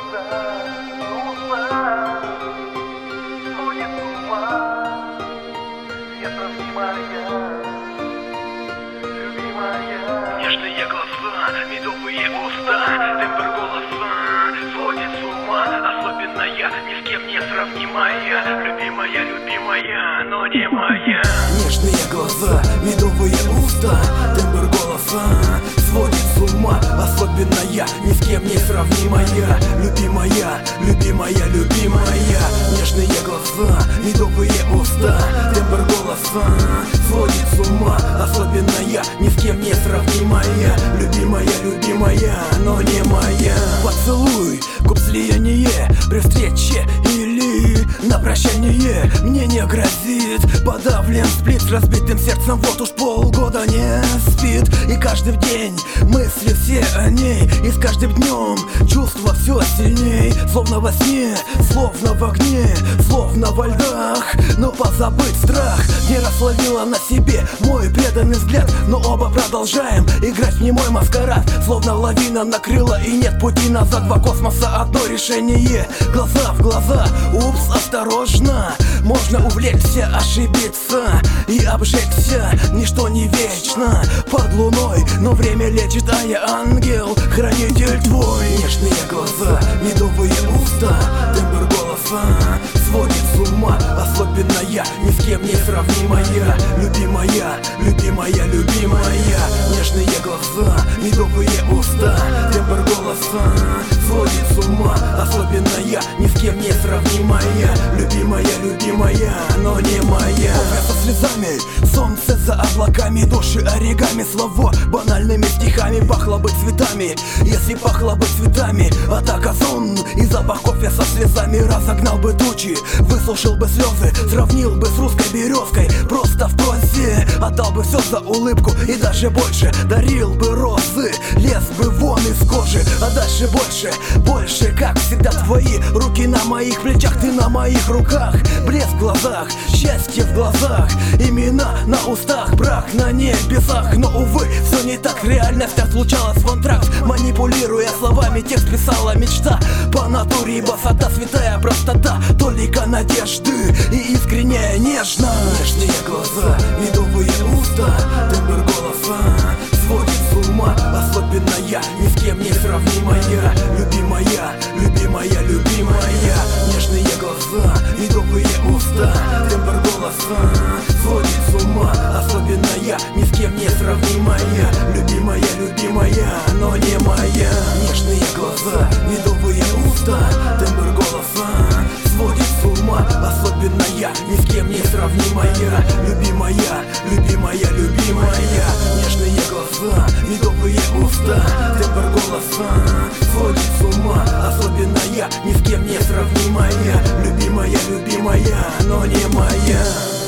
Нежные глаза, медовые уста, тембр голоса сводит с ума. Особенно я, ни с кем не сравнимая. Любимая, любимая, но не моя. Нежные глаза, медовые уста, тембр голоса сводит с ума. Особенно я, ни с кем не сравнимая. Любимая, любимая, любимая. Нежные глаза, медовые уста, тембр голоса сводит с ума. Особенно я, ни с кем не сравнимая. Любимая, любимая, но не моя. Поцелуй, губ слияние при встрече или на прощание мне не грозит. Подавлен сплит с разбитым сердцем, вот уж полгода не спит. И каждый день мысли все о ней, и с каждым днем чувства все сильней. Словно во сне, словно в огне, словно во льдах. Но позабыть страх не расслабила на себе мой преданный взгляд. Но оба продолжаем играть в немой маскарад. Словно лавина накрыла и нет пути назад. Два космоса, одно решение. Глаза в глаза, упс, осторожно. Можно увлечься, ошибиться и обжечься. Ничто не вечно под луной, но время лечит, а я ангел, хранитель твой. Нежные глаза, медовые уста, тембр голоса сводит с ума. Особенно я, ни с кем не сравнимая. Любимая, любимая, любимая. Нежные глаза, медовые уста, тембр голоса сводит с ума. Особенно я, ни с кем не сравнимая. Любимая, любимая, но не моя. Море со слезами, солнце за облаками, души оригами, слова банальными стихами. Пахло бы цветами, если пахло бы цветами. Атака сон и запах кофе со слезами. Разогнал бы тучи, высушил бы слезы, сравнил бы с русской березкой. Просто в прозе отдал бы все за улыбку и даже больше. Дарил бы розы, лез бы вон из кожи. А дальше больше, больше, как всегда твои руки на моих плечах, ты на моих руках. Блеск в глазах, счастье в глазах, имена на устах, брак на небесах. Но увы, все не так, реальность отлучалась в антракт. Манипулируя словами, текст писала мечта. По натуре босота, святая простота, только надежды и искренняя нежно. Нежные глаза, медовые уста, тембр голоса сводит с ума. Особенно я, ни с кем не сравнимая. Любимая, любимая, любимая. Нежные глаза, медовые уста, тембр голоса сводит с ума. Особенно я, ни с кем не сравнимая. Любимая, любимая, но не моя. Нежные глаза, медовые уста, тембр голоса сводит с ума. Особенно я, ни с кем не сравнимая. Любимая, любимая, любимая. Нежные глаза, медовые уста, тембр голоса сводит с ума. Особенно я, ни с кем не сравнимая. Любимая, любимая, но не моя.